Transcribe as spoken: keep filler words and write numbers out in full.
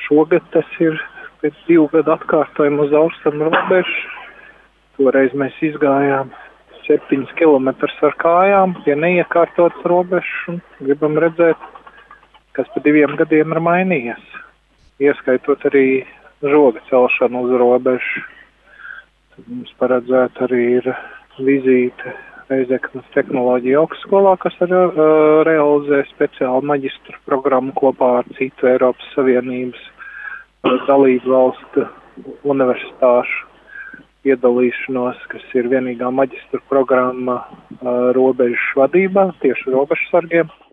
šogad tas ir pēc divu gadu atkārtojumu uz austrumu robežu. Toreiz mēs izgājām septiņus kilometrus ar kājām pie neiekārtotas robežas un gribam redzēt, kas pa diviem gadiem ir mainījies. Ieskaitot arī žoga celšanu uz robežu. Tad mums paredzēta arī ir vizīte Reizeknas tehnoloģija augstskolā, kas ar, uh, realizē speciālu maģistru programmu kopā ar citu Eiropas Savienības uh, dalību valstu universitāšu piedalīšanos, kas ir vienīgā maģistra programma uh, robežu vadībā, tieši robežsargiem.